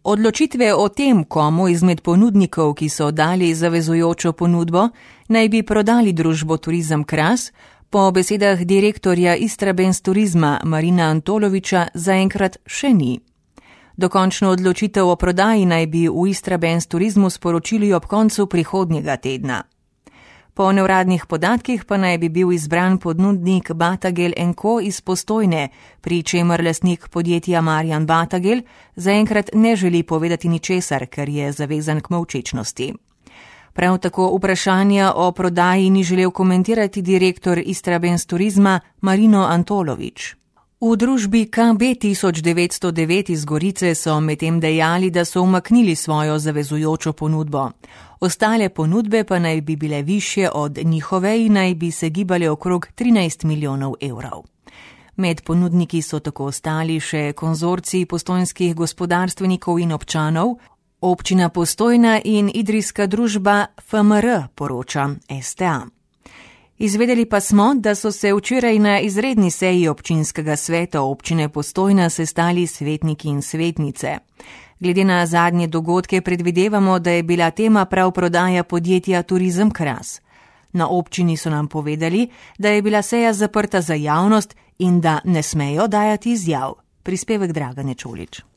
Odločitve o tem, komu izmed ponudnikov, ki so dali zavezujočo ponudbo, naj bi prodali družbo Turizem Kras, po besedah direktorja Istrabenz Turizma Marina Antoloviča zaenkrat še ni. Dokončno odločitev o prodaji naj bi v Istrabenz Turizmu sporočili ob koncu prihodnjega tedna. Po neuradnih podatkih pa naj bi bil izbran ponudnik Batagel & Co iz Postojne, pri čemer lastnik podjetja Marjan Batagel zaenkrat ne želi povedati ničesar, ker je zavezan k molčečnosti. Prav tako vprašanja o prodaji ni želel komentirati direktor Istrabenz Turizma Marino Antolovič. V družbi KB 1909 iz Gorice so medtem dejali, da so umaknili svojo zavezujočo ponudbo. Ostale ponudbe pa naj bi bile višje od njihove in naj bi se gibale okrog 13 milijonov evrov. Med ponudniki so tako ostali še konzorcij postojnskih gospodarstvenikov in občanov, občina Postojna in idrijska družba FMR, poroča STA. Izvedeli pa smo, da so se včeraj na izredni seji občinskega sveta občine Postojna sestali svetniki in svetnice. Glede na zadnje dogodke predvidevamo, da je bila tema prav prodaja podjetja Turizem Kras. Na občini so nam povedali, da je bila seja zaprta za javnost in da ne smejo dajati izjav. Prispevek Dragane Čolić.